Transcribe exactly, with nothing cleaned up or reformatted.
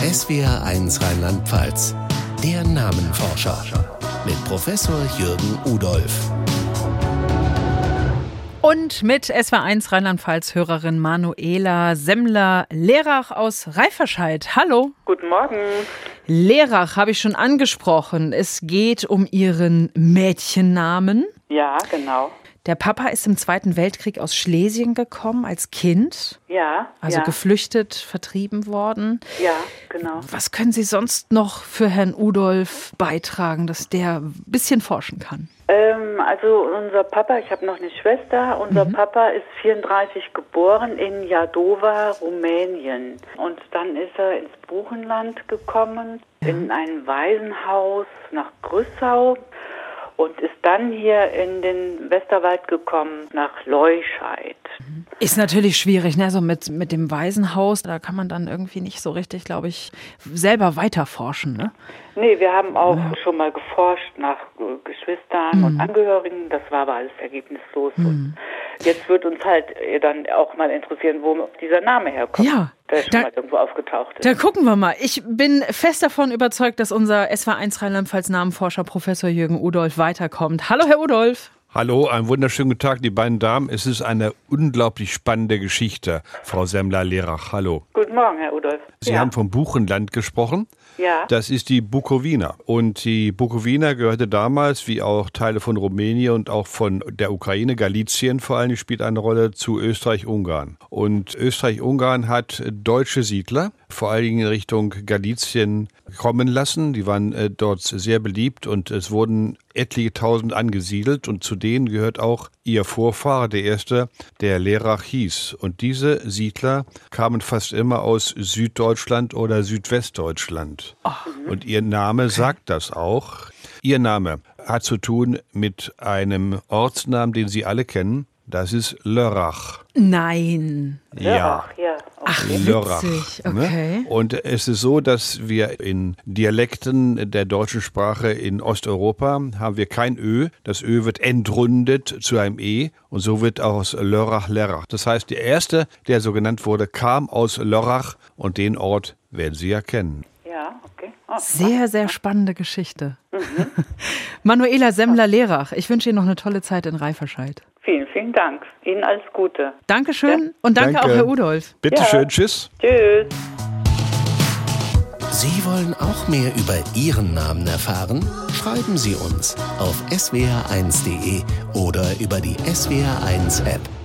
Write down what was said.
S W R eins Rheinland-Pfalz, der Namenforscher mit Professor Jürgen Udolph. Und mit S W R eins Rheinland-Pfalz-Hörerin Manuela Semmler-Lerach aus Reiferscheid. Hallo. Guten Morgen. Lerach habe ich schon angesprochen. Es geht um Ihren Mädchennamen. Ja, genau. Der Papa ist im Zweiten Weltkrieg aus Schlesien gekommen als Kind. Ja. Also ja. geflüchtet, vertrieben worden. Ja, genau. Was können Sie sonst noch für Herrn Udolph beitragen, dass der ein bisschen forschen kann? Ähm, also unser Papa, ich habe noch eine Schwester, unser mhm. Papa ist vierunddreißig geboren in Jadova, Rumänien. Und dann ist er ins Buchenland gekommen, ja. in ein Waisenhaus nach Grüssau. Und ist dann hier in den Westerwald gekommen, nach Leuscheid. Ist natürlich schwierig, ne? So mit, mit dem Waisenhaus, da kann man dann irgendwie nicht so richtig, glaube ich, selber weiterforschen, ne? Nee, wir haben auch ja. schon mal geforscht nach Geschwistern mhm. und Angehörigen, das war aber alles ergebnislos. Mhm. Und jetzt wird uns halt dann auch mal interessieren, wo dieser Name herkommt. Ja. Der schon da, mal irgendwo aufgetaucht ist. Da gucken wir mal. Ich bin fest davon überzeugt, dass unser S W R eins Rheinland-Pfalz-Namenforscher Professor Jürgen Udolph weiterkommt. Hallo, Herr Udolph. Hallo, einen wunderschönen guten Tag, die beiden Damen. Es ist eine unglaublich spannende Geschichte, Frau Semmler-Lerach. Hallo. Guten Morgen, Herr Udolph. Sie ja. haben vom Buchenland gesprochen. Ja. Das ist die Bukowina. Und die Bukowina gehörte damals, wie auch Teile von Rumänien und auch von der Ukraine, Galizien vor allem, spielt eine Rolle, zu Österreich-Ungarn. Und Österreich-Ungarn hat deutsche Siedler, vor allen Dingen in Richtung Galizien, kommen lassen. Die waren äh, dort sehr beliebt und es wurden etliche Tausend angesiedelt. Und zu denen gehört auch ihr Vorfahre, der erste, der Lerach hieß. Und diese Siedler kamen fast immer aus Süddeutschland oder Südwestdeutschland. Ach. Und ihr Name sagt das auch. Ihr Name hat zu tun mit einem Ortsnamen, den Sie alle kennen. Das ist Lörrach. Nein. Ja. Lörrach, ja. Okay. Ach, Lörrach. witzig. Okay. Ne? Und es ist so, dass wir in Dialekten der deutschen Sprache in Osteuropa haben wir kein Ö. Das Ö wird entrundet zu einem E und so wird aus Lörrach Lerrach. Das heißt, der erste, der so genannt wurde, kam aus Lörrach und den Ort werden Sie ja kennen. Ja, okay. Oh, sehr, sehr spannende Geschichte. Mhm. Manuela Semmler-Lerach, ich wünsche Ihnen noch eine tolle Zeit in Reiferscheid. Vielen, vielen Dank. Ihnen alles Gute. Dankeschön ja. und danke, danke auch, Herr Udolph. Bitte ja. schön, tschüss. Tschüss. Sie wollen auch mehr über Ihren Namen erfahren? Schreiben Sie uns auf s w r eins punkt d e oder über die S W R eins App.